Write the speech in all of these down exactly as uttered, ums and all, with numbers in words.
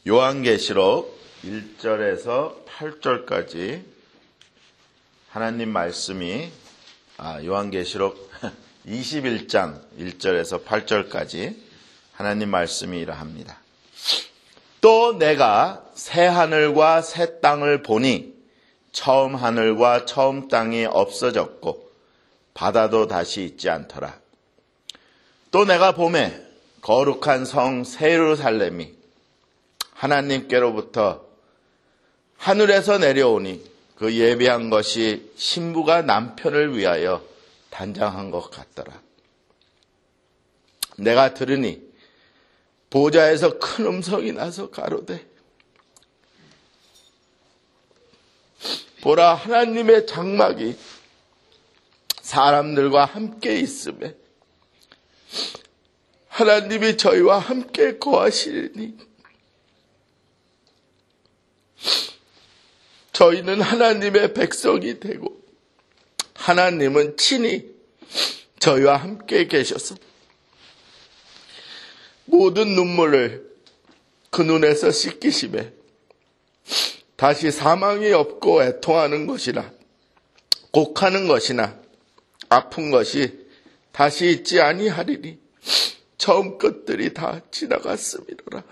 요한계시록 일 절에서 팔 절까지 하나님 말씀이 아, 요한계시록 이십일 장 일 절에서 팔 절까지 하나님 말씀이 이러합니다. 또 내가 새 하늘과 새 땅을 보니 처음 하늘과 처음 땅이 없어졌고 바다도 다시 있지 않더라. 또 내가 보매 거룩한 성 새 예루살렘이 하나님께로부터 하늘에서 내려오니 그 예비한 것이 신부가 남편을 위하여 단장한 것 같더라. 내가 들으니 보좌에서 큰 음성이 나서 가로되 보라, 하나님의 장막이 사람들과 함께 있으매 하나님이 저희와 함께 거하시리니 저희는 하나님의 백성이 되고 하나님은 친히 저희와 함께 계셔서 모든 눈물을 그 눈에서 씻기시매 다시 사망이 없고 애통하는 것이나 곡하는 것이나 아픈 것이 다시 있지 아니하리니 처음 것들이 다 지나갔음이로라.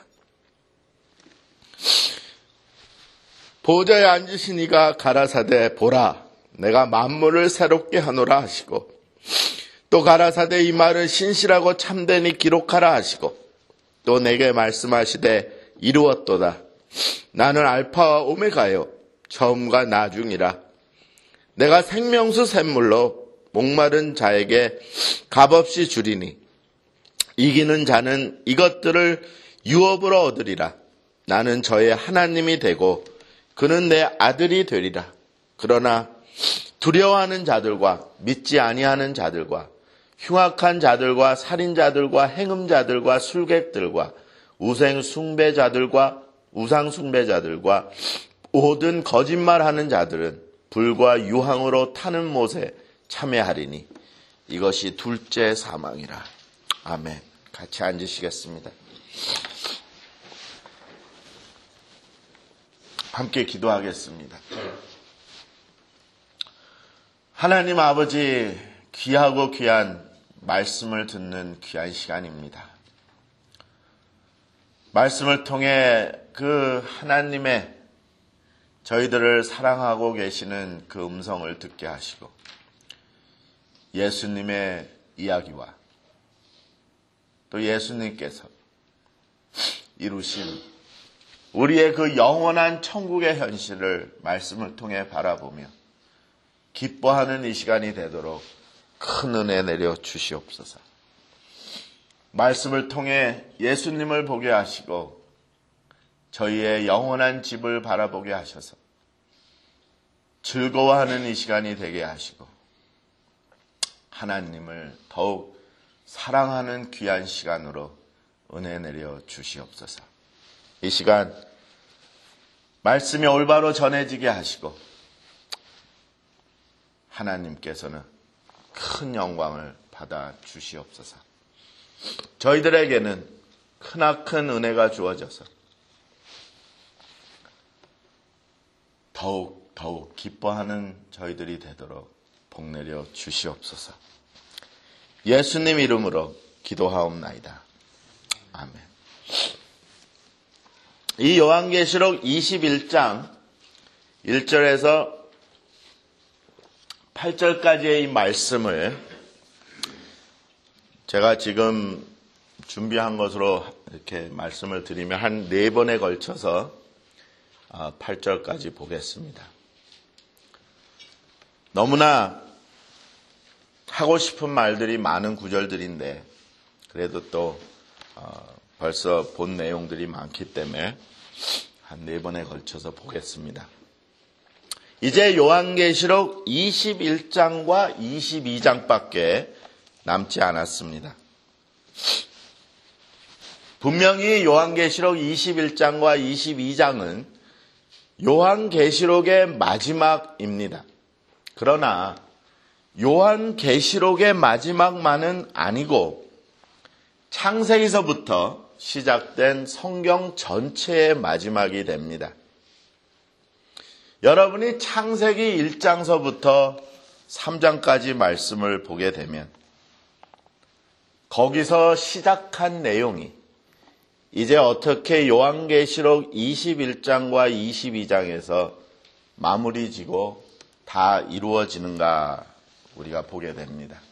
보좌에 앉으신 이가 가라사대 보라, 내가 만물을 새롭게 하노라 하시고 또 가라사대 이 말은 신실하고 참되니 기록하라 하시고 또 내게 말씀하시되 이루었도다. 나는 알파와 오메가요 처음과 나중이라. 내가 생명수 샘물로 목마른 자에게 값없이 주리니 이기는 자는 이것들을 유업으로 얻으리라. 나는 저의 하나님이 되고 그는 내 아들이 되리라. 그러나 두려워하는 자들과 믿지 아니하는 자들과 흉악한 자들과 살인자들과 행음자들과 술객들과 우생 숭배자들과 우상 숭배자들과 모든 거짓말하는 자들은 불과 유황으로 타는 못에 참여하리니 이것이 둘째 사망이라. 아멘. 같이 앉으시겠습니다. 함께 기도하겠습니다. 하나님 아버지, 귀하고 귀한 말씀을 듣는 귀한 시간입니다. 말씀을 통해 그 하나님의 저희들을 사랑하고 계시는 그 음성을 듣게 하시고 예수님의 이야기와 또 예수님께서 이루신 우리의 그 영원한 천국의 현실을 말씀을 통해 바라보며 기뻐하는 이 시간이 되도록 큰 은혜 내려 주시옵소서. 말씀을 통해 예수님을 보게 하시고 저희의 영원한 집을 바라보게 하셔서 즐거워하는 이 시간이 되게 하시고 하나님을 더욱 사랑하는 귀한 시간으로 은혜 내려 주시옵소서. 이 시간 말씀이 올바로 전해지게 하시고 하나님께서는 큰 영광을 받아 주시옵소서. 저희들에게는 크나큰 은혜가 주어져서 더욱 더욱 기뻐하는 저희들이 되도록 복내려 주시옵소서. 예수님 이름으로 기도하옵나이다. 아멘. 이 요한계시록 이십일 장 일 절에서 팔 절까지의 이 말씀을 제가 지금 준비한 것으로 이렇게 말씀을 드리면 한 네 번에 걸쳐서 팔 절까지 보겠습니다. 너무나 하고 싶은 말들이 많은 구절들인데 그래도 또 벌써 본 내용들이 많기 때문에 한 네 번에 걸쳐서 보겠습니다. 이제 요한계시록 이십일 장과 이십이 장밖에 남지 않았습니다. 분명히 요한계시록 이십일 장과 이십이 장은 요한계시록의 마지막입니다. 그러나 요한계시록의 마지막만은 아니고 창세기서부터 시작된 성경 전체의 마지막이 됩니다. 여러분이 창세기 일 장서부터 삼 장까지 말씀을 보게 되면 거기서 시작한 내용이 이제 어떻게 요한계시록 이십일 장과 이십이 장에서 마무리 지고 다 이루어지는가 우리가 보게 됩니다.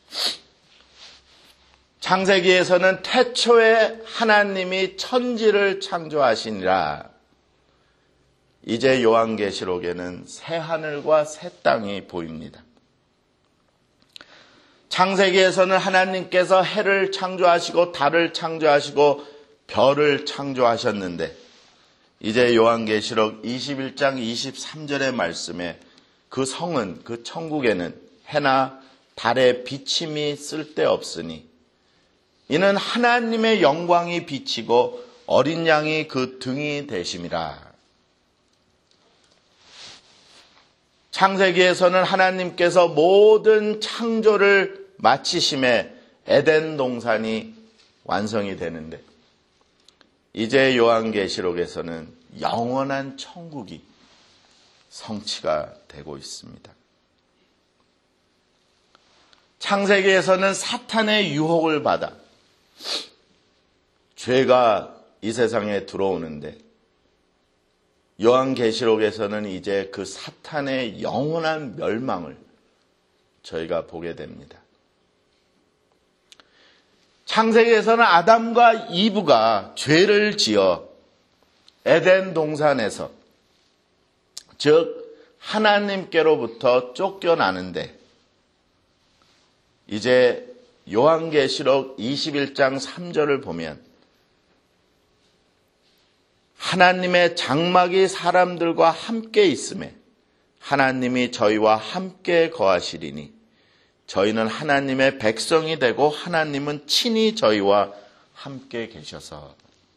창세기에서는 태초에 하나님이 천지를 창조하시니라. 이제 요한계시록에는 새 하늘과 새 땅이 보입니다. 창세기에서는 하나님께서 해를 창조하시고 달을 창조하시고 별을 창조하셨는데 이제 요한계시록 이십일 장 이십삼 절의 말씀에 그 성은, 그 천국에는 해나 달의 비침이 쓸데없으니 이는 하나님의 영광이 비치고 어린 양이 그 등이 되심이라. 창세기에서는 하나님께서 모든 창조를 마치심에 에덴 동산이 완성이 되는데 이제 요한계시록에서는 영원한 천국이 성취가 되고 있습니다. 창세기에서는 사탄의 유혹을 받아 죄가 이 세상에 들어오는데 요한계시록에서는 이제 그 사탄의 영원한 멸망을 저희가 보게 됩니다. 창세기에서는 아담과 이브가 죄를 지어 에덴 동산에서 즉 하나님께로부터 쫓겨나는데 이제 요한계시록 이십일 장 삼 절을 보면 하나님의 장막이 사람들과 함께 있음에 하나님이 저희와 함께 거하시리니 저희는 하나님의 백성이 되고 하나님은 친히 저희와 함께 계셔서.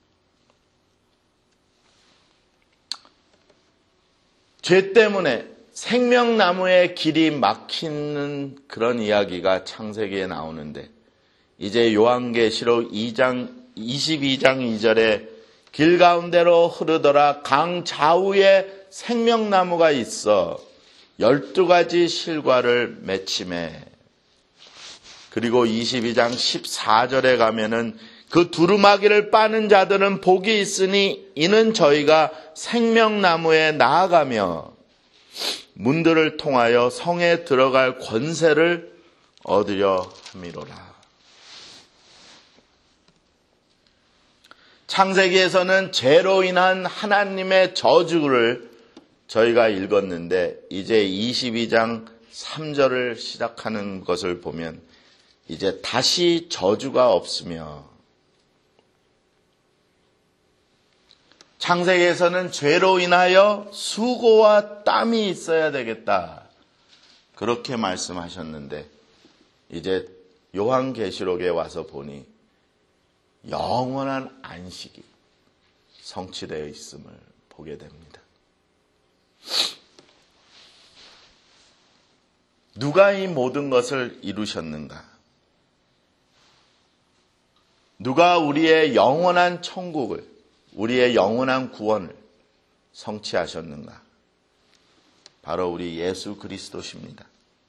죄 때문에 생명나무의 길이 막히는 그런 이야기가 창세기에 나오는데 이제 요한계시록 이 장 이십이 장 이 절에 길 가운데로 흐르더라 강 좌우에 생명나무가 있어 열두 가지 실과를 맺힘에. 그리고 이십이 장 십사 절에 가면은 그 두루마기를 빠는 자들은 복이 있으니 이는 저희가 생명나무에 나아가며 문들을 통하여 성에 들어갈 권세를 얻으려 함이로라. 창세기에서는 죄로 인한 하나님의 저주를 저희가 읽었는데 이제 이십이 장 삼 절을 시작하는 것을 보면 이제 다시 저주가 없으며 창세기에서는 죄로 인하여 수고와 땀이 있어야 되겠다. 그렇게 말씀하셨는데 이제 요한계시록에 와서 보니 영원한 안식이 성취되어 있음을 보게 됩니다. 누가 이 모든 것을 이루셨는가? 누가 우리의 영원한 천국을, 우리의 영원한 구원을 성취하셨는가? 바로 우리 예수 그리스도십니다.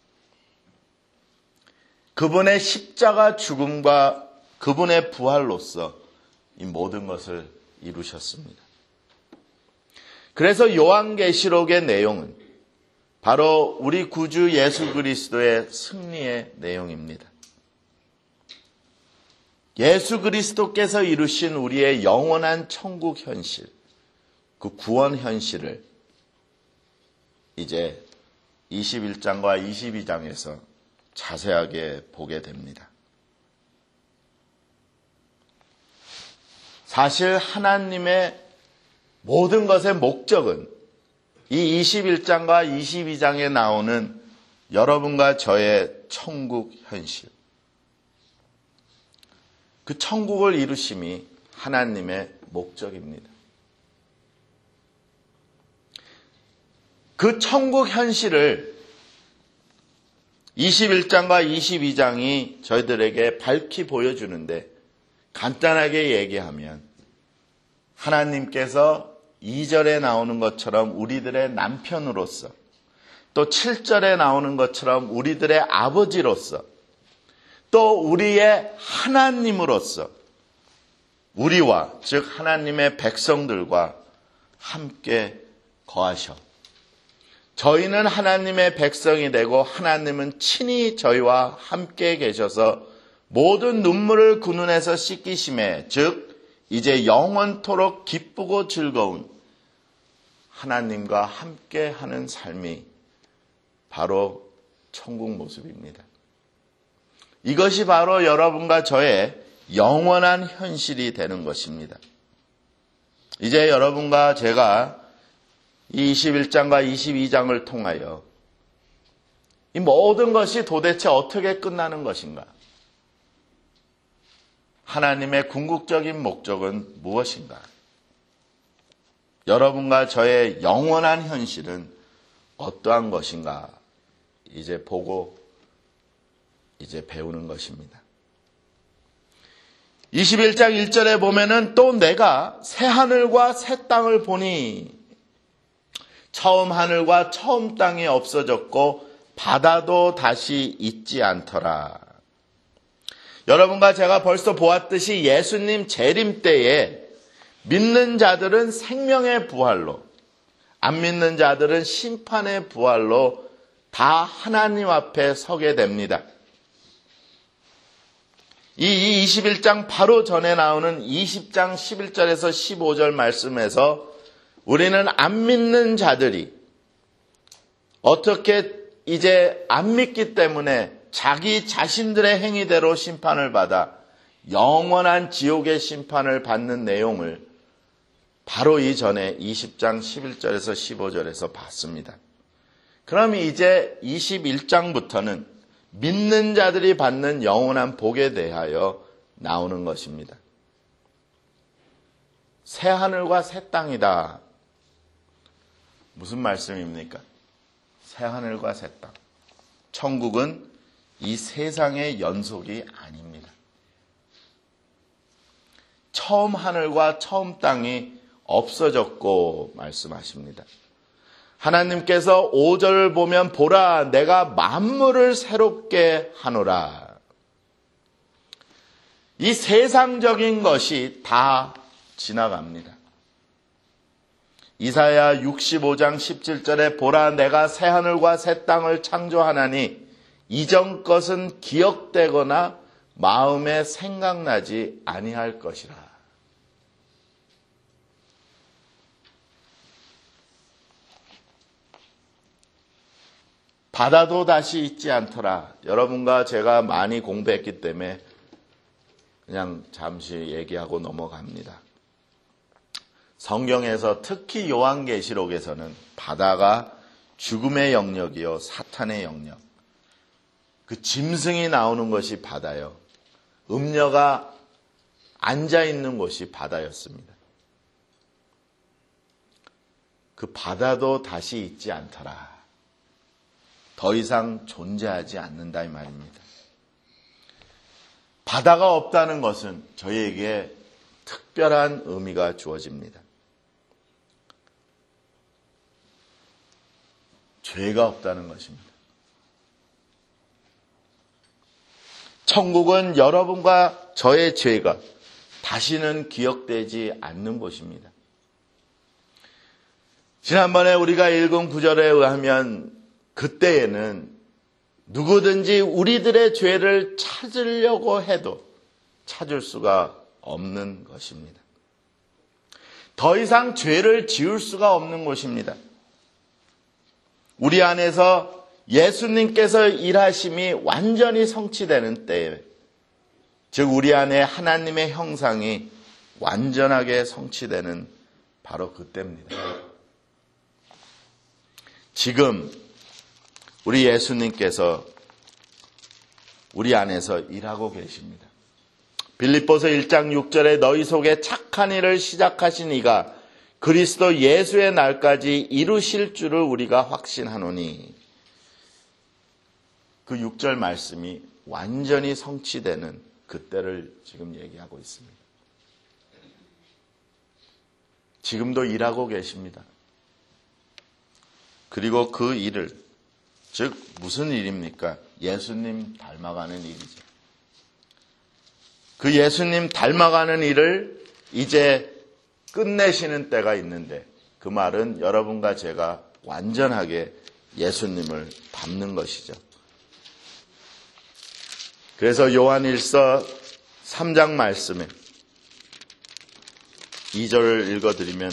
그분의 십자가 죽음과 그분의 부활로서 이 모든 것을 이루셨습니다. 그래서 요한계시록의 내용은 바로 우리 구주 예수 그리스도의 승리의 내용입니다. 예수 그리스도께서 이루신 우리의 영원한 천국 현실, 그 구원 현실을 이제 이십일 장과 이십이 장에서 자세하게 보게 됩니다. 사실 하나님의 모든 것의 목적은 이 이십일 장과 이십이 장에 나오는 여러분과 저의 천국 현실, 그 천국을 이루심이 하나님의 목적입니다. 그 천국 현실을 이십일 장과 이십이 장이 저희들에게 밝히 보여주는데 간단하게 얘기하면 하나님께서 이 절에 나오는 것처럼 우리들의 남편으로서, 또 칠 절에 나오는 것처럼 우리들의 아버지로서, 또 우리의 하나님으로서 우리와, 즉 하나님의 백성들과 함께 거하셔. 저희는 하나님의 백성이 되고 하나님은 친히 저희와 함께 계셔서 모든 눈물을 그 눈에서 씻기심에, 즉 이제 영원토록 기쁘고 즐거운 하나님과 함께하는 삶이 바로 천국 모습입니다. 이것이 바로 여러분과 저의 영원한 현실이 되는 것입니다. 이제 여러분과 제가 이 이십일 장과 이십이 장을 통하여 이 모든 것이 도대체 어떻게 끝나는 것인가? 하나님의 궁극적인 목적은 무엇인가? 여러분과 저의 영원한 현실은 어떠한 것인가? 이제 보고 이제 배우는 것입니다. 이십일 장 일 절에 보면은 또 내가 새 하늘과 새 땅을 보니 처음 하늘과 처음 땅이 없어졌고 바다도 다시 있지 않더라. 여러분과 제가 벌써 보았듯이 예수님 재림 때에 믿는 자들은 생명의 부활로, 안 믿는 자들은 심판의 부활로 다 하나님 앞에 서게 됩니다. 이 이십일 장 바로 전에 나오는 이십 장 십일 절에서 십오 절 말씀에서 우리는 안 믿는 자들이 어떻게 이제 안 믿기 때문에 자기 자신들의 행위대로 심판을 받아 영원한 지옥의 심판을 받는 내용을 바로 이전에 이십 장 십일 절에서 십오 절에서 봤습니다. 그럼 이제 이십일 장부터는 믿는 자들이 받는 영원한 복에 대하여 나오는 것입니다. 새 하늘과 새 땅이다. 무슨 말씀입니까? 새 하늘과 새 땅. 천국은 이 세상의 연속이 아닙니다. 처음 하늘과 처음 땅이 없어졌고 말씀하십니다. 하나님께서 오 절을 보면 보라 내가 만물을 새롭게 하노라. 이 세상적인 것이 다 지나갑니다. 이사야 육십오 장 십칠 절에 보라 내가 새 하늘과 새 땅을 창조하나니 이전 것은 기억되거나 마음에 생각나지 아니할 것이라. 바다도 다시 있지 않더라. 여러분과 제가 많이 공부했기 때문에 그냥 잠시 얘기하고 넘어갑니다. 성경에서 특히 요한계시록에서는 바다가 죽음의 영역이요 사탄의 영역, 그 짐승이 나오는 것이 바다요, 음녀가 앉아있는 곳이 바다였습니다. 그 바다도 다시 있지 않더라. 더 이상 존재하지 않는다 이 말입니다. 바다가 없다는 것은 저희에게 특별한 의미가 주어집니다. 죄가 없다는 것입니다. 천국은 여러분과 저의 죄가 다시는 기억되지 않는 곳입니다. 지난번에 우리가 읽은 구절에 의하면 그때에는 누구든지 우리들의 죄를 찾으려고 해도 찾을 수가 없는 것입니다. 더 이상 죄를 지을 수가 없는 곳입니다. 우리 안에서 예수님께서 일하심이 완전히 성취되는 때에, 즉 우리 안에 하나님의 형상이 완전하게 성취되는 바로 그때입니다. 지금 우리 예수님께서 우리 안에서 일하고 계십니다. 빌립보서 일 장 육 절에 너희 속에 착한 일을 시작하신 이가 그리스도 예수의 날까지 이루실 줄을 우리가 확신하노니, 그 육 절 말씀이 완전히 성취되는 그때를 지금 얘기하고 있습니다. 지금도 일하고 계십니다. 그리고 그 일을, 즉 무슨 일입니까? 예수님 닮아가는 일이죠. 그 예수님 닮아가는 일을 이제 끝내시는 때가 있는데, 그 말은 여러분과 제가 완전하게 예수님을 닮는 것이죠. 그래서 요한일서 삼 장 말씀에 이 절을 읽어드리면,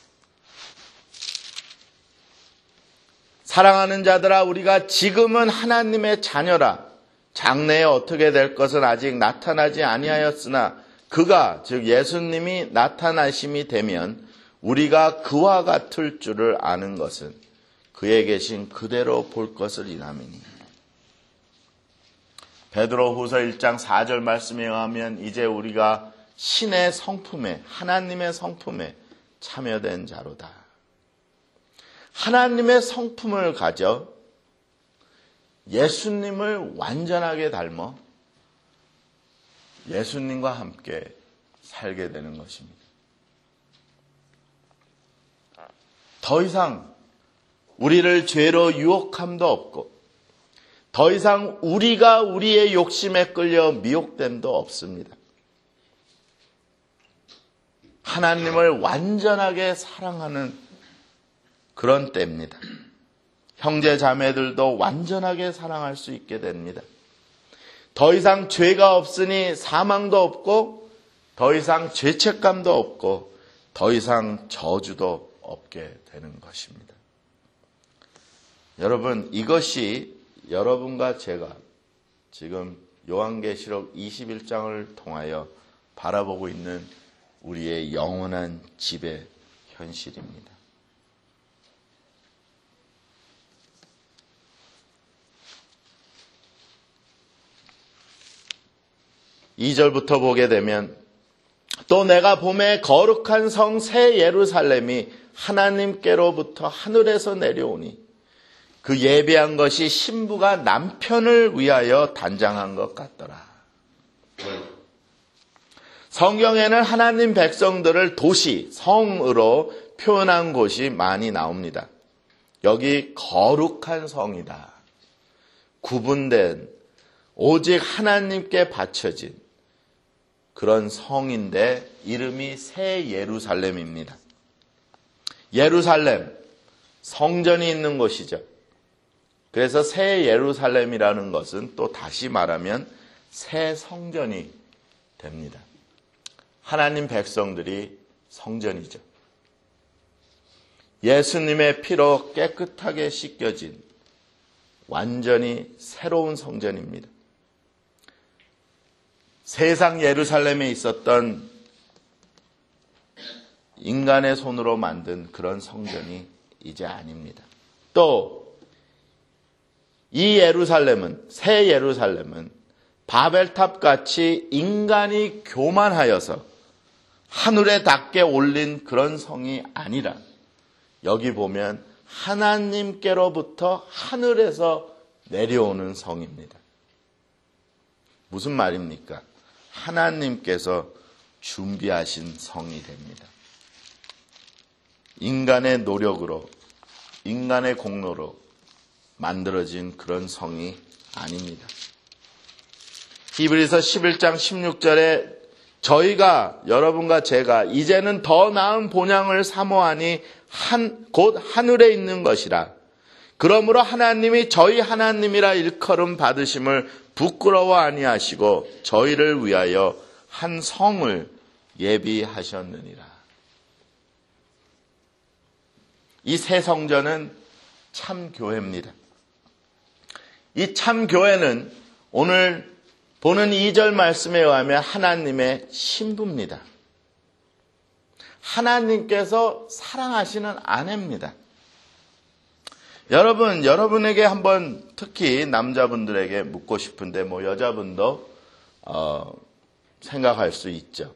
사랑하는 자들아, 우리가 지금은 하나님의 자녀라. 장래에 어떻게 될 것은 아직 나타나지 아니하였으나 그가, 즉 예수님이 나타나심이 되면 우리가 그와 같을 줄을 아는 것은 그에 계신 그대로 볼 것을 인함이니. 베드로후서 일 장 사 절 말씀에 의하면 이제 우리가 신의 성품에, 하나님의 성품에 참여된 자로다. 하나님의 성품을 가져 예수님을 완전하게 닮아 예수님과 함께 살게 되는 것입니다. 더 이상 우리를 죄로 유혹함도 없고, 더 이상 우리가 우리의 욕심에 끌려 미혹됨도 없습니다. 하나님을 완전하게 사랑하는 그런 때입니다. 형제 자매들도 완전하게 사랑할 수 있게 됩니다. 더 이상 죄가 없으니 사망도 없고, 더 이상 죄책감도 없고, 더 이상 저주도 없게 되는 것입니다. 여러분, 이것이 여러분과 제가 지금 요한계시록 이십일 장을 통하여 바라보고 있는 우리의 영원한 집의 현실입니다. 이 절부터 보게 되면, 또 내가 봄에 거룩한 성 새 예루살렘이 하나님께로부터 하늘에서 내려오니 그 예배한 것이 신부가 남편을 위하여 단장한 것 같더라. 성경에는 하나님 백성들을 도시, 성으로 표현한 곳이 많이 나옵니다. 여기 거룩한 성이다. 구분된, 오직 하나님께 바쳐진 그런 성인데 이름이 새 예루살렘입니다. 예루살렘, 성전이 있는 곳이죠. 그래서 새 예루살렘이라는 것은 또 다시 말하면 새 성전이 됩니다. 하나님 백성들이 성전이죠. 예수님의 피로 깨끗하게 씻겨진 완전히 새로운 성전입니다. 세상 예루살렘에 있었던 인간의 손으로 만든 그런 성전이 이제 아닙니다. 또 이 예루살렘은, 새 예루살렘은 바벨탑 같이 인간이 교만하여서 하늘에 닿게 올린 그런 성이 아니라, 여기 보면 하나님께로부터 하늘에서 내려오는 성입니다. 무슨 말입니까? 하나님께서 준비하신 성이 됩니다. 인간의 노력으로, 인간의 공로로 만들어진 그런 성이 아닙니다. 히브리서 십일 장 십육 절에 저희가, 여러분과 제가 이제는 더 나은 본향을 사모하니 한, 곧 하늘에 있는 것이라. 그러므로 하나님이 저희 하나님이라 일컬음 받으심을 부끄러워 아니하시고 저희를 위하여 한 성을 예비하셨느니라. 이 새 성전은 참 교회입니다. 이 참 교회는 오늘 보는 이 절 말씀에 의하면 하나님의 신부입니다. 하나님께서 사랑하시는 아내입니다. 여러분, 여러분에게 한번 특히 남자분들에게 묻고 싶은데, 뭐 여자분도 어, 생각할 수 있죠.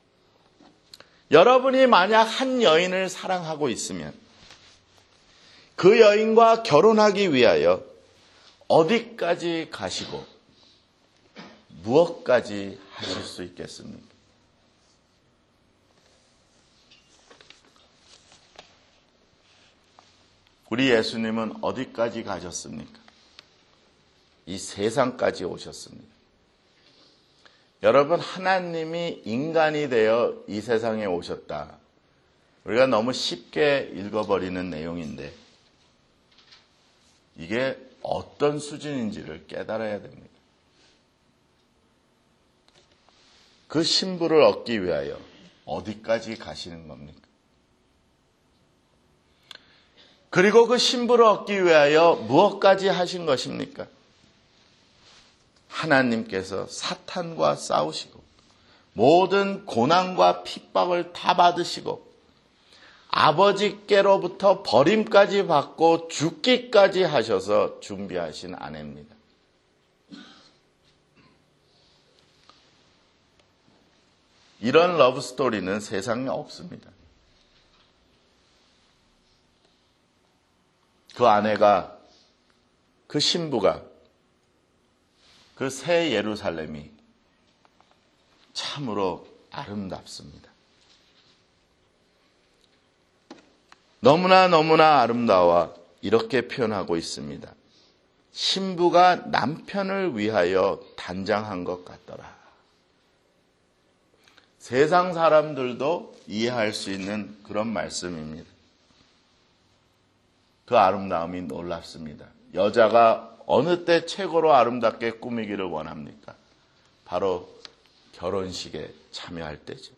여러분이 만약 한 여인을 사랑하고 있으면 그 여인과 결혼하기 위하여 어디까지 가시고 무엇까지 하실 수 있겠습니까? 우리 예수님은 어디까지 가셨습니까? 이 세상까지 오셨습니다. 여러분, 하나님이 인간이 되어 이 세상에 오셨다. 우리가 너무 쉽게 읽어버리는 내용인데 이게 어떤 수준인지를 깨달아야 됩니다. 그 신부를 얻기 위하여 어디까지 가시는 겁니까? 그리고 그 신부를 얻기 위하여 무엇까지 하신 것입니까? 하나님께서 사탄과 싸우시고 모든 고난과 핍박을 다 받으시고 아버지께로부터 버림까지 받고 죽기까지 하셔서 준비하신 아내입니다. 이런 러브스토리는 세상에 없습니다. 그 아내가, 그 신부가, 그 새 예루살렘이 참으로 아름답습니다. 너무나 너무나 아름다워 이렇게 표현하고 있습니다. 신부가 남편을 위하여 단장한 것 같더라. 세상 사람들도 이해할 수 있는 그런 말씀입니다. 그 아름다움이 놀랍습니다. 여자가 어느 때 최고로 아름답게 꾸미기를 원합니까? 바로 결혼식에 참여할 때죠.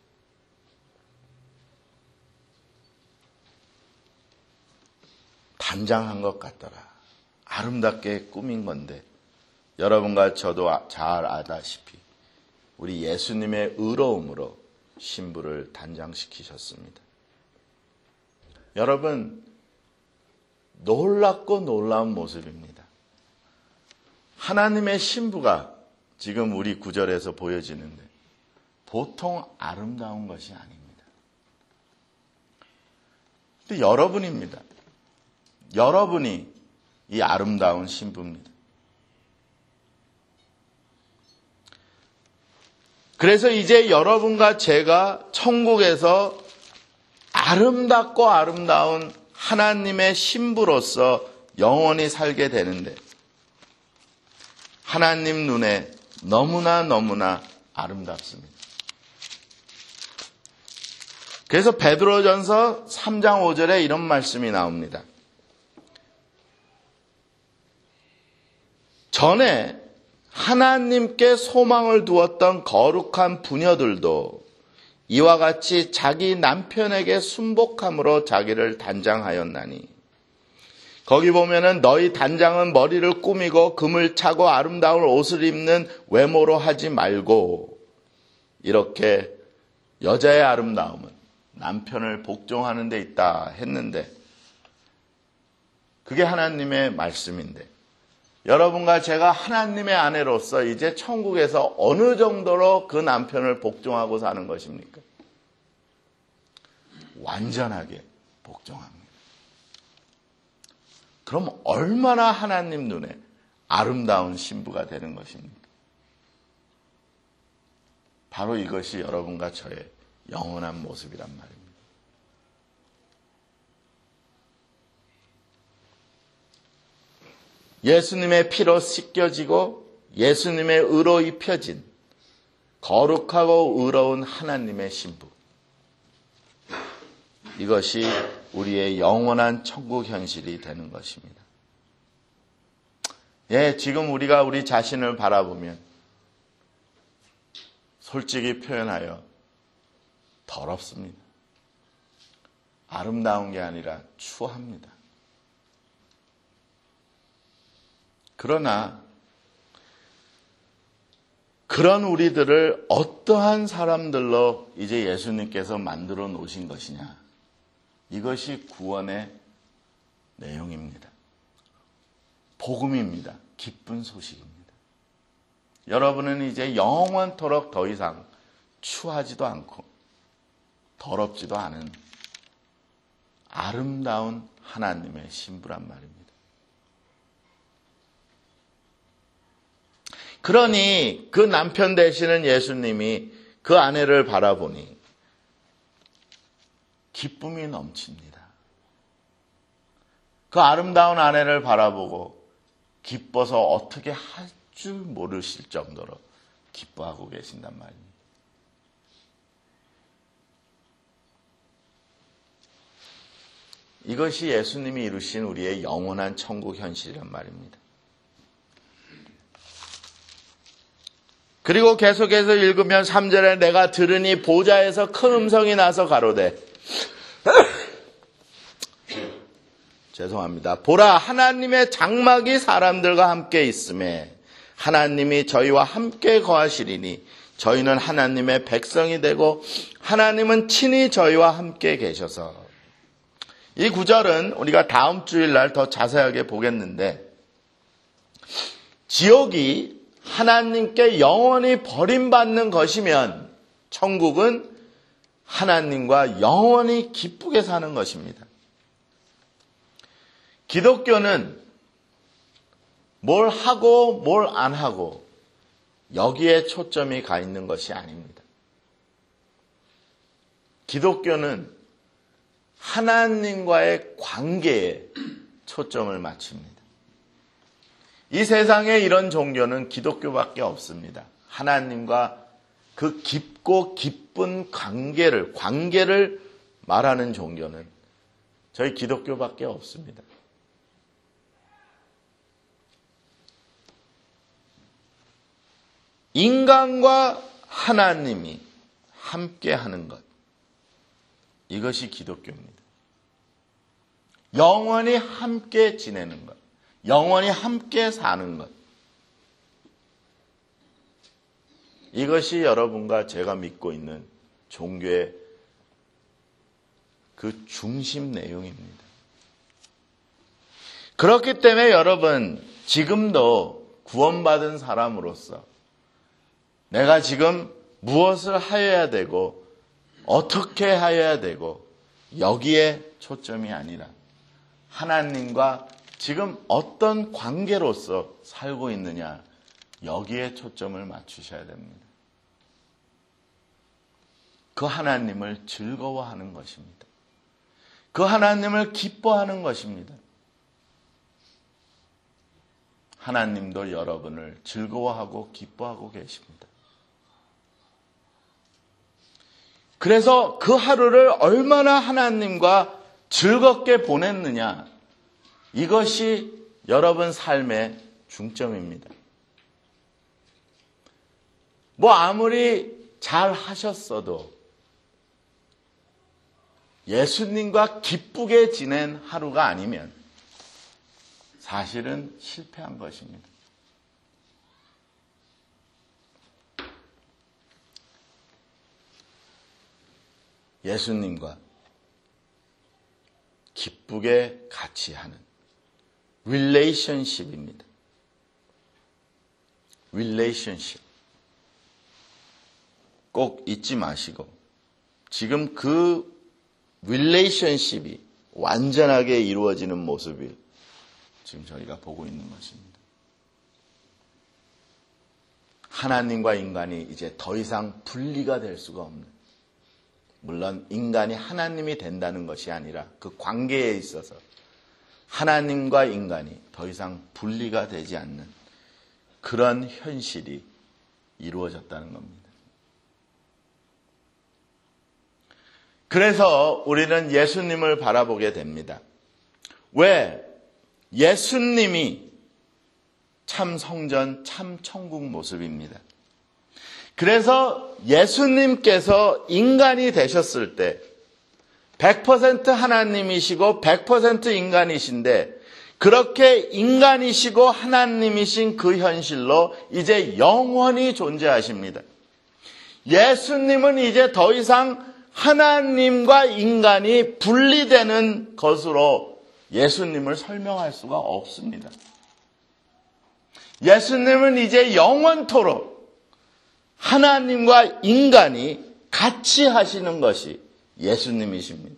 단장한 것 같더라. 아름답게 꾸민 건데 여러분과 저도 잘 아다시피 우리 예수님의 의로움으로 신부를 단장시키셨습니다. 여러분, 놀랍고 놀라운 모습입니다. 하나님의 신부가 지금 우리 구절에서 보여지는데 보통 아름다운 것이 아닙니다. 근데 여러분입니다. 여러분이 이 아름다운 신부입니다. 그래서 이제 여러분과 제가 천국에서 아름답고 아름다운 하나님의 신부로서 영원히 살게 되는데 하나님 눈에 너무나 너무나 아름답습니다. 그래서 베드로전서 삼 장 오 절에 이런 말씀이 나옵니다. 전에 하나님께 소망을 두었던 거룩한 부녀들도 이와 같이 자기 남편에게 순복함으로 자기를 단장하였나니 거기 보면은 너희 단장은 머리를 꾸미고 금을 차고 아름다운 옷을 입는 외모로 하지 말고 이렇게 여자의 아름다움은 남편을 복종하는 데 있다 했는데 그게 하나님의 말씀인데 여러분과 제가 하나님의 아내로서 이제 천국에서 어느 정도로 그 남편을 복종하고 사는 것입니까? 완전하게 복종합니다. 그럼 얼마나 하나님 눈에 아름다운 신부가 되는 것입니까? 바로 이것이 여러분과 저의 영원한 모습이란 말입니다. 예수님의 피로 씻겨지고 예수님의 의로 입혀진 거룩하고 의로운 하나님의 신부. 이것이 우리의 영원한 천국 현실이 되는 것입니다. 예, 지금 우리가 우리 자신을 바라보면 솔직히 표현하여 더럽습니다. 아름다운 게 아니라 추합니다. 그러나 그런 우리들을 어떠한 사람들로 이제 예수님께서 만들어 놓으신 것이냐. 이것이 구원의 내용입니다. 복음입니다. 기쁜 소식입니다. 여러분은 이제 영원토록 더 이상 추하지도 않고 더럽지도 않은 아름다운 하나님의 신부란 말입니다. 그러니 그 남편 되시는 예수님이 그 아내를 바라보니 기쁨이 넘칩니다. 그 아름다운 아내를 바라보고 기뻐서 어떻게 할 줄 모르실 정도로 기뻐하고 계신단 말입니다. 이것이 예수님이 이루신 우리의 영원한 천국 현실이란 말입니다. 그리고 계속해서 읽으면 삼 절에 내가 들으니 보좌에서 큰 음성이 나서 가로되 죄송합니다. 보라 하나님의 장막이 사람들과 함께 있음에 하나님이 저희와 함께 거하시리니 저희는 하나님의 백성이 되고 하나님은 친히 저희와 함께 계셔서. 이 구절은 우리가 다음 주일날 더 자세하게 보겠는데 지옥이 하나님께 영원히 버림받는 것이면 천국은 하나님과 영원히 기쁘게 사는 것입니다. 기독교는 뭘 하고 뭘 안 하고 여기에 초점이 가 있는 것이 아닙니다. 기독교는 하나님과의 관계에 초점을 맞춥니다. 이 세상에 이런 종교는 기독교밖에 없습니다. 하나님과 그 깊고 기쁜 관계를, 관계를 말하는 종교는 저희 기독교밖에 없습니다. 인간과 하나님이 함께 하는 것. 이것이 기독교입니다. 영원히 함께 지내는 것. 영원히 함께 사는 것. 이것이 여러분과 제가 믿고 있는 종교의 그 중심 내용입니다. 그렇기 때문에 여러분, 지금도 구원받은 사람으로서 내가 지금 무엇을 하여야 되고 어떻게 하여야 되고 여기에 초점이 아니라 하나님과 지금 어떤 관계로서 살고 있느냐 여기에 초점을 맞추셔야 됩니다. 그 하나님을 즐거워하는 것입니다. 그 하나님을 기뻐하는 것입니다. 하나님도 여러분을 즐거워하고 기뻐하고 계십니다. 그래서 그 하루를 얼마나 하나님과 즐겁게 보냈느냐, 이것이 여러분 삶의 중점입니다. 뭐 아무리 잘 하셨어도 예수님과 기쁘게 지낸 하루가 아니면 사실은 실패한 것입니다. 예수님과 기쁘게 같이 하는 릴레이션십입니다. 릴레이션십. 꼭 잊지 마시고 지금 그 릴레이션십이 완전하게 이루어지는 모습을 지금 저희가 보고 있는 것입니다. 하나님과 인간이 이제 더 이상 분리가 될 수가 없는, 물론 인간이 하나님이 된다는 것이 아니라 그 관계에 있어서 하나님과 인간이 더 이상 분리가 되지 않는 그런 현실이 이루어졌다는 겁니다. 그래서 우리는 예수님을 바라보게 됩니다. 왜? 예수님이 참 성전, 참 천국 모습입니다. 그래서 예수님께서 인간이 되셨을 때 백 퍼센트 하나님이시고 백 퍼센트 인간이신데, 그렇게 인간이시고 하나님이신 그 현실로 이제 영원히 존재하십니다. 예수님은 이제 더 이상 하나님과 인간이 분리되는 것으로 예수님을 설명할 수가 없습니다. 예수님은 이제 영원토록 하나님과 인간이 같이 하시는 것이 예수님이십니다.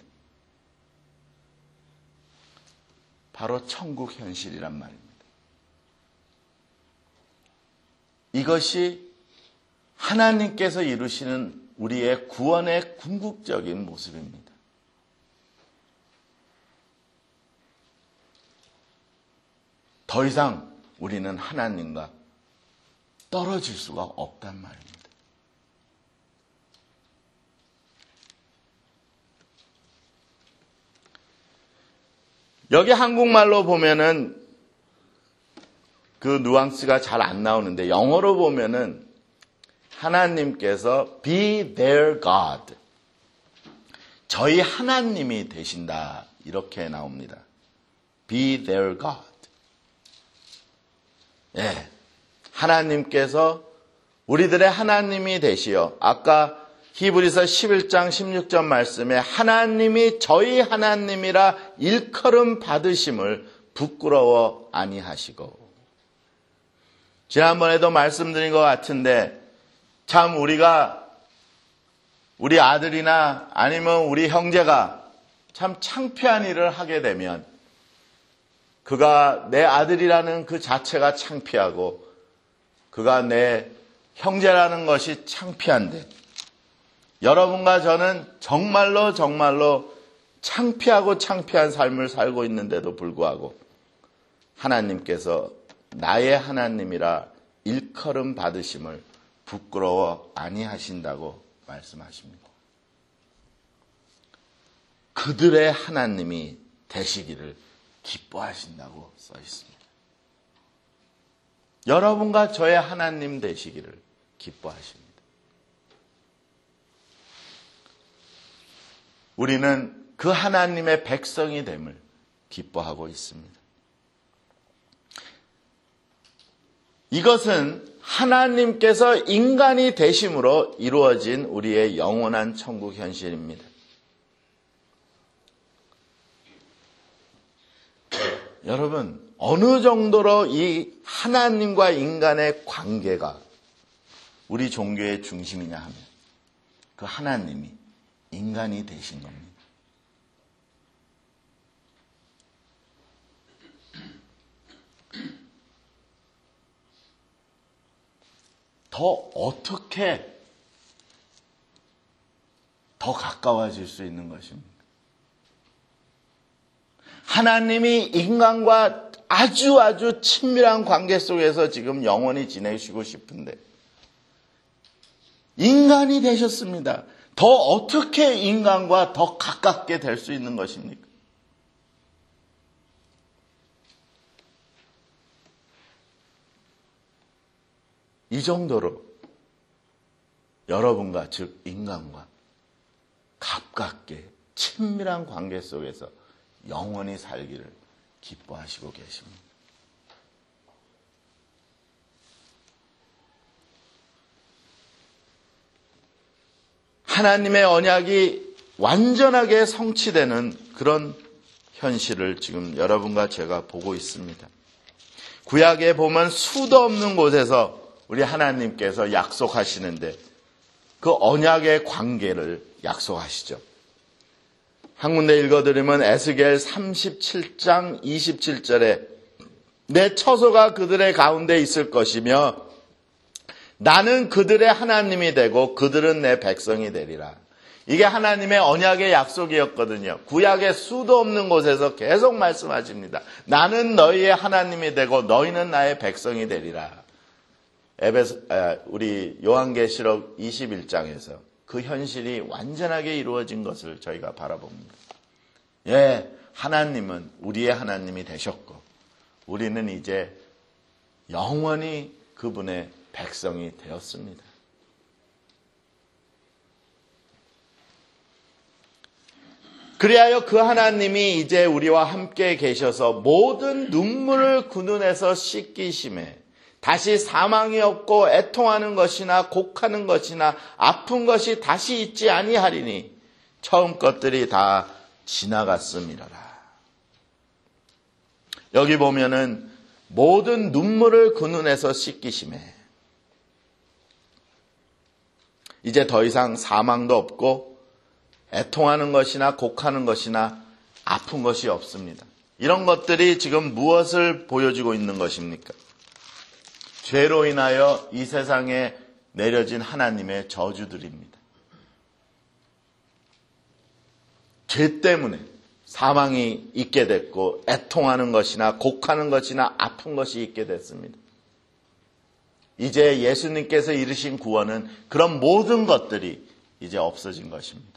바로 천국 현실이란 말입니다. 이것이 하나님께서 이루시는 우리의 구원의 궁극적인 모습입니다. 더 이상 우리는 하나님과 떨어질 수가 없단 말입니다. 여기 한국말로 보면은 그 누앙스가 잘 안 나오는데 영어로 보면은 하나님께서 be their God, 저희 하나님이 되신다, 이렇게 나옵니다. be their God. 예, 하나님께서 우리들의 하나님이 되시어, 아까 히브리서 십일 장 십육 절 말씀에 하나님이 저희 하나님이라 일컬음 받으심을 부끄러워 아니하시고, 지난번에도 말씀드린 것 같은데 참 우리가 우리 아들이나 아니면 우리 형제가 참 창피한 일을 하게 되면 그가 내 아들이라는 그 자체가 창피하고 그가 내 형제라는 것이 창피한데, 여러분과 저는 정말로 정말로 창피하고 창피한 삶을 살고 있는데도 불구하고 하나님께서 나의 하나님이라 일컬음 받으심을 부끄러워 아니하신다고 말씀하십니다. 그들의 하나님이 되시기를 기뻐하신다고 써 있습니다. 여러분과 저의 하나님 되시기를 기뻐하십니다. 우리는 그 하나님의 백성이 됨을 기뻐하고 있습니다. 이것은 하나님께서 인간이 되심으로 이루어진 우리의 영원한 천국 현실입니다. 여러분, 어느 정도로 이 하나님과 인간의 관계가 우리 종교의 중심이냐 하면 그 하나님이 인간이 되신 겁니다. 더 어떻게 더 가까워질 수 있는 것입니까? 하나님이 인간과 아주 아주 친밀한 관계 속에서 지금 영원히 지내시고 싶은데 인간이 되셨습니다. 더 어떻게 인간과 더 가깝게 될 수 있는 것입니까? 이 정도로 여러분과, 즉 인간과 가깝게 친밀한 관계 속에서 영원히 살기를 기뻐하시고 계십니다. 하나님의 언약이 완전하게 성취되는 그런 현실을 지금 여러분과 제가 보고 있습니다. 구약에 보면 수도 없는 곳에서 우리 하나님께서 약속하시는데 그 언약의 관계를 약속하시죠. 한 군데 읽어드리면 에스겔 삼십칠 장 이십칠 절에 내 처소가 그들의 가운데 있을 것이며 나는 그들의 하나님이 되고 그들은 내 백성이 되리라. 이게 하나님의 언약의 약속이었거든요. 구약의 수도 없는 곳에서 계속 말씀하십니다. 나는 너희의 하나님이 되고 너희는 나의 백성이 되리라. 에베소, 우리 요한계시록 이십일 장에서 그 현실이 완전하게 이루어진 것을 저희가 바라봅니다. 예, 하나님은 우리의 하나님이 되셨고 우리는 이제 영원히 그분의 백성이 되었습니다. 그리하여 그 하나님이 이제 우리와 함께 계셔서 모든 눈물을 그 눈에서 씻기심에 다시 사망이 없고 애통하는 것이나 곡하는 것이나 아픈 것이 다시 있지 아니하리니 처음 것들이 다 지나갔음이라라. 여기 보면은 모든 눈물을 그 눈에서 씻기심에 이제 더 이상 사망도 없고 애통하는 것이나 곡하는 것이나 아픈 것이 없습니다. 이런 것들이 지금 무엇을 보여주고 있는 것입니까? 죄로 인하여 이 세상에 내려진 하나님의 저주들입니다. 죄 때문에 사망이 있게 됐고 애통하는 것이나 곡하는 것이나 아픈 것이 있게 됐습니다. 이제 예수님께서 이루신 구원은 그런 모든 것들이 이제 없어진 것입니다.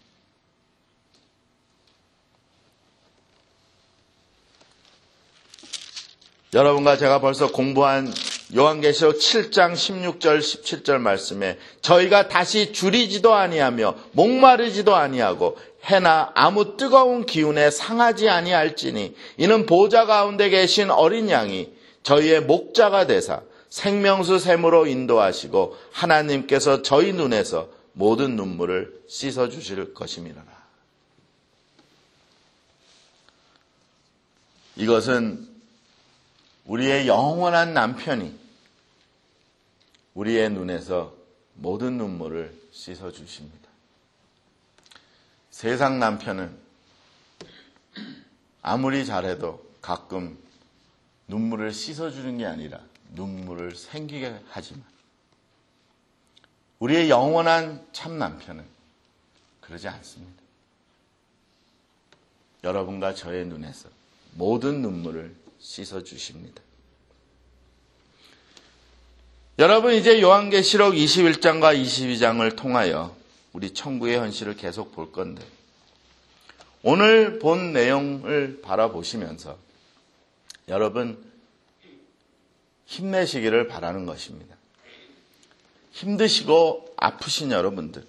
여러분과 제가 벌써 공부한 요한계시록 칠 장 십육 절 십칠 절 말씀에 저희가 다시 줄이지도 아니하며 목마르지도 아니하고 해나 아무 뜨거운 기운에 상하지 아니할지니 이는 보좌 가운데 계신 어린 양이 저희의 목자가 되사 생명수 샘으로 인도하시고 하나님께서 저희 눈에서 모든 눈물을 씻어주실 것임이라. 이것은 우리의 영원한 남편이 우리의 눈에서 모든 눈물을 씻어주십니다. 세상 남편은 아무리 잘해도 가끔 눈물을 씻어주는 게 아니라 눈물을 생기게 하지만 우리의 영원한 참 남편은 그러지 않습니다. 여러분과 저의 눈에서 모든 눈물을 씻어주십니다. 여러분, 이제 요한계시록 이십일 장과 이십이 장을 통하여 우리 천국의 현실을 계속 볼 건데 오늘 본 내용을 바라보시면서 여러분 힘내시기를 바라는 것입니다. 힘드시고 아프신 여러분들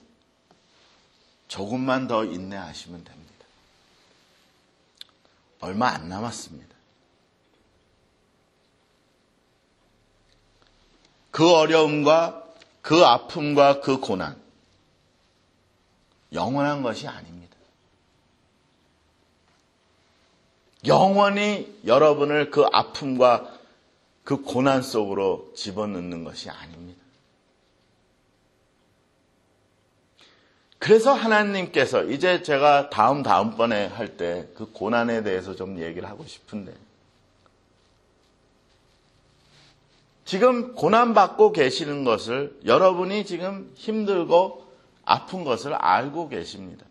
조금만 더 인내하시면 됩니다. 얼마 안 남았습니다. 그 어려움과 그 아픔과 그 고난 영원한 것이 아닙니다. 영원히 여러분을 그 아픔과 그 고난 속으로 집어넣는 것이 아닙니다. 그래서 하나님께서 이제 제가 다음 다음번에 할 때 그 고난에 대해서 좀 얘기를 하고 싶은데 지금 고난받고 계시는 것을 여러분이 지금 힘들고 아픈 것을 알고 계십니다.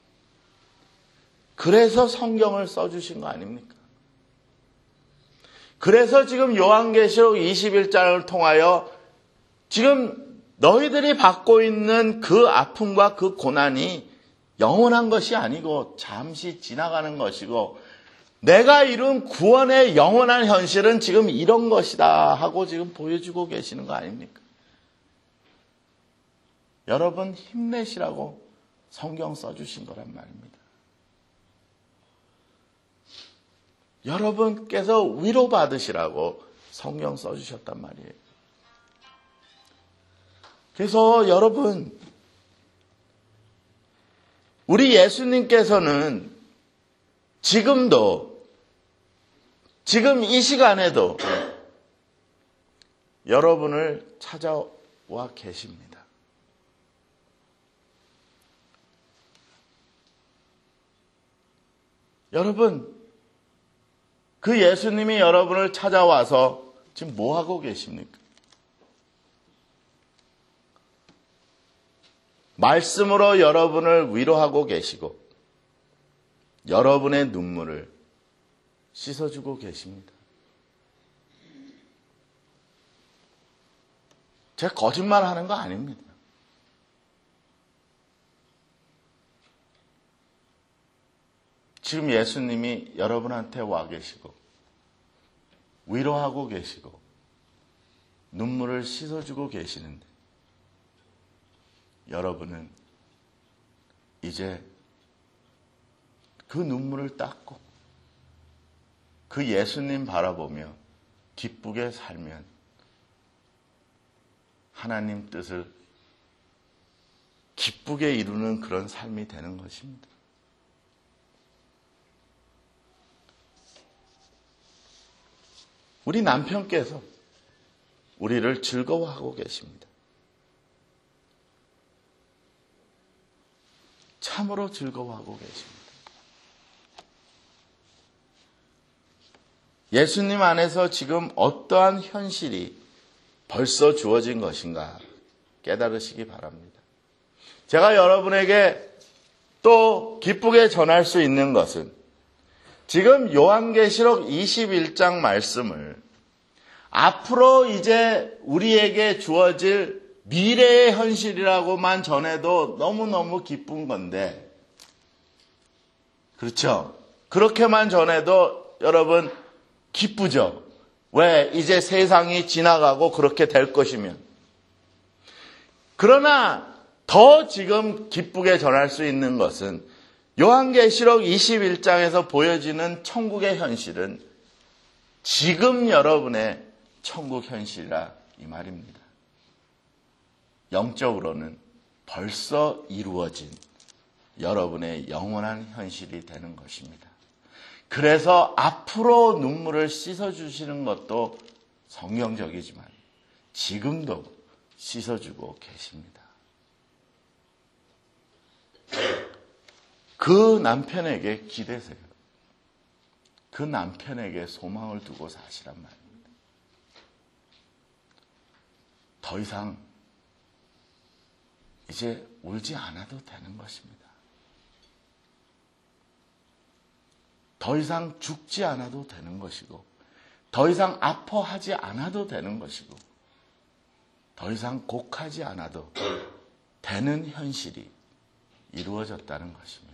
그래서 성경을 써주신 거 아닙니까? 그래서 지금 요한계시록 이십일 장을 통하여 지금 너희들이 받고 있는 그 아픔과 그 고난이 영원한 것이 아니고 잠시 지나가는 것이고 내가 이룬 구원의 영원한 현실은 지금 이런 것이다 하고 지금 보여주고 계시는 거 아닙니까? 여러분 힘내시라고 성경 써주신 거란 말입니다. 여러분께서 위로받으시라고 성경 써주셨단 말이에요. 그래서 여러분 우리 예수님께서는 지금도 지금 이 시간에도 여러분을 찾아와 계십니다. 여러분 그 예수님이 여러분을 찾아와서 지금 뭐 하고 계십니까? 말씀으로 여러분을 위로하고 계시고 여러분의 눈물을 씻어주고 계십니다. 제가 거짓말하는 거 아닙니다. 지금 예수님이 여러분한테 와 계시고 위로하고 계시고 눈물을 씻어주고 계시는데 여러분은 이제 그 눈물을 닦고 그 예수님 바라보며 기쁘게 살면 하나님 뜻을 기쁘게 이루는 그런 삶이 되는 것입니다. 우리 남편께서 우리를 즐거워하고 계십니다. 참으로 즐거워하고 계십니다. 예수님 안에서 지금 어떠한 현실이 벌써 주어진 것인가 깨달으시기 바랍니다. 제가 여러분에게 또 기쁘게 전할 수 있는 것은 지금 요한계시록 이십일 장 말씀을 앞으로 이제 우리에게 주어질 미래의 현실이라고만 전해도 너무너무 기쁜 건데, 그렇죠? 그렇게만 전해도 여러분 기쁘죠? 왜? 이제 세상이 지나가고 그렇게 될 것이면. 그러나 더 지금 기쁘게 전할 수 있는 것은 요한계시록 이십일 장에서 보여지는 천국의 현실은 지금 여러분의 천국 현실이라 이 말입니다. 영적으로는 벌써 이루어진 여러분의 영원한 현실이 되는 것입니다. 그래서 앞으로 눈물을 씻어주시는 것도 성경적이지만 지금도 씻어주고 계십니다. 그 남편에게 기대세요. 그 남편에게 소망을 두고 사시란 말입니다. 더 이상 이제 울지 않아도 되는 것입니다. 더 이상 죽지 않아도 되는 것이고, 더 이상 아파하지 않아도 되는 것이고, 더 이상 곡하지 않아도 되는 현실이 이루어졌다는 것입니다.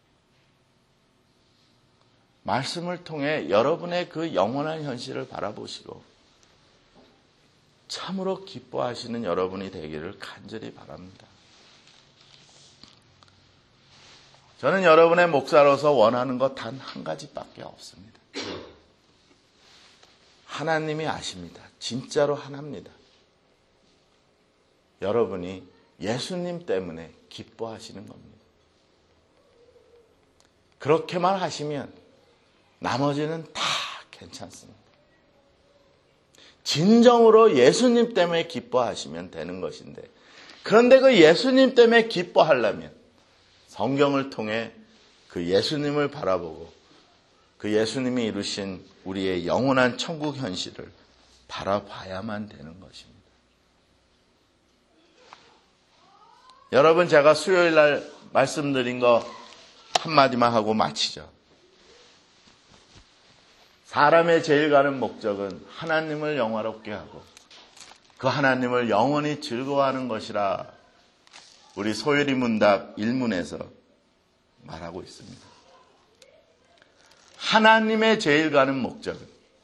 말씀을 통해 여러분의 그 영원한 현실을 바라보시고 참으로 기뻐하시는 여러분이 되기를 간절히 바랍니다. 저는 여러분의 목사로서 원하는 것 단 한 가지밖에 없습니다. 하나님이 아십니다. 진짜로 하나입니다. 여러분이 예수님 때문에 기뻐하시는 겁니다. 그렇게만 하시면 나머지는 다 괜찮습니다. 진정으로 예수님 때문에 기뻐하시면 되는 것인데, 그런데 그 예수님 때문에 기뻐하려면 성경을 통해 그 예수님을 바라보고 그 예수님이 이루신 우리의 영원한 천국 현실을 바라봐야만 되는 것입니다. 여러분, 제가 수요일 날 말씀드린 거 한마디만 하고 마치죠. 사람의 제일 가는 목적은 하나님을 영화롭게 하고 그 하나님을 영원히 즐거워하는 것이라 우리 소요리 문답 일 문에서 말하고 있습니다. 하나님의 제일 가는 목적은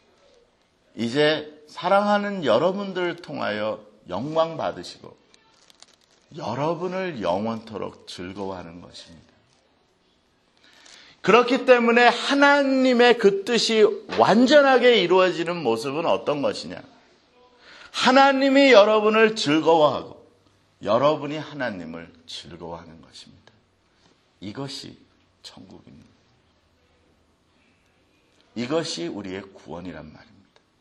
이제 사랑하는 여러분들을 통하여 영광 받으시고 여러분을 영원토록 즐거워하는 것입니다. 그렇기 때문에 하나님의 그 뜻이 완전하게 이루어지는 모습은 어떤 것이냐? 하나님이 여러분을 즐거워하고 여러분이 하나님을 즐거워하는 것입니다. 이것이 천국입니다. 이것이 우리의 구원이란 말입니다.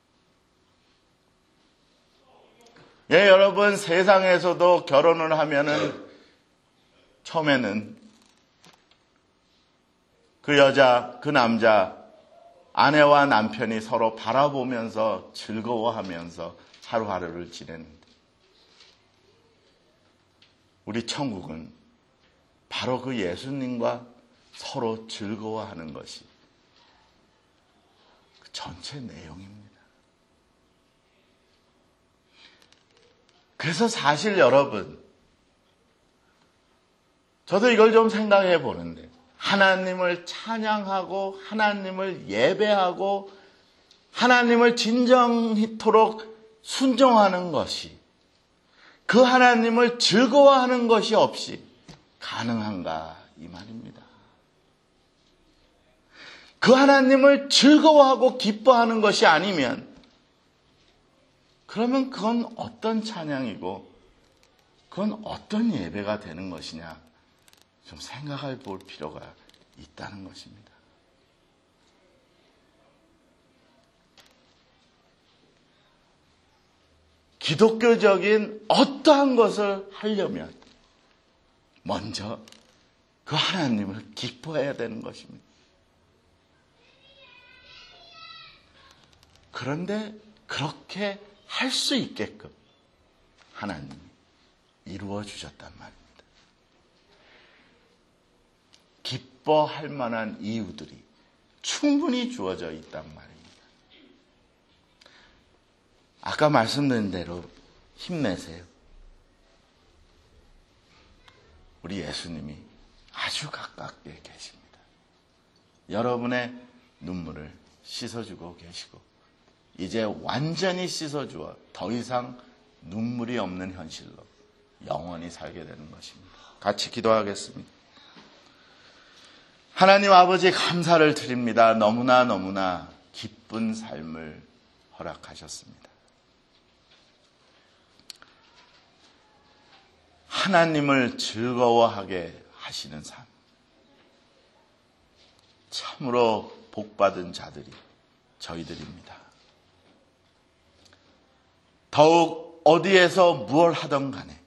예, 여러분, 세상에서도 결혼을 하면은 처음에는 그 여자, 그 남자, 아내와 남편이 서로 바라보면서 즐거워하면서 하루하루를 지내는데, 우리 천국은 바로 그 예수님과 서로 즐거워하는 것이 그 전체 내용입니다. 그래서 사실 여러분, 저도 이걸 좀 생각해 보는데, 하나님을 찬양하고 하나님을 예배하고 하나님을 진정토록 순종하는 것이, 그 하나님을 즐거워하는 것이 없이 가능한가 이 말입니다. 그 하나님을 즐거워하고 기뻐하는 것이 아니면 그러면 그건 어떤 찬양이고 그건 어떤 예배가 되는 것이냐, 좀 생각해 볼 필요가 있다는 것입니다. 기독교적인 어떠한 것을 하려면 먼저 그 하나님을 기뻐해야 되는 것입니다. 그런데 그렇게 할 수 있게끔 하나님이 이루어 주셨단 말입니다. 기뻐할 만한 이유들이 충분히 주어져 있단 말입니다. 아까 말씀드린 대로 힘내세요. 우리 예수님이 아주 가깝게 계십니다. 여러분의 눈물을 씻어주고 계시고 이제 완전히 씻어주어 더 이상 눈물이 없는 현실로 영원히 살게 되는 것입니다. 같이 기도하겠습니다. 하나님 아버지 감사를 드립니다. 너무나 너무나 기쁜 삶을 허락하셨습니다. 하나님을 즐거워하게 하시는 삶. 참으로 복받은 자들이 저희들입니다. 더욱 어디에서 무엇 하던 간에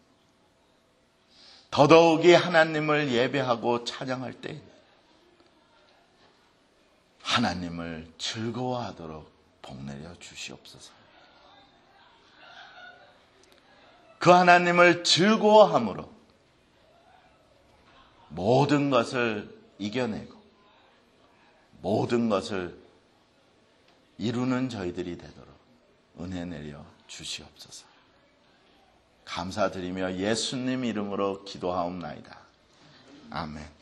더더욱이 하나님을 예배하고 찬양할 때 하나님을 즐거워하도록 복내려 주시옵소서. 그 하나님을 즐거워함으로 모든 것을 이겨내고 모든 것을 이루는 저희들이 되도록 은혜 내려 주시옵소서. 감사드리며 예수님 이름으로 기도하옵나이다. 아멘.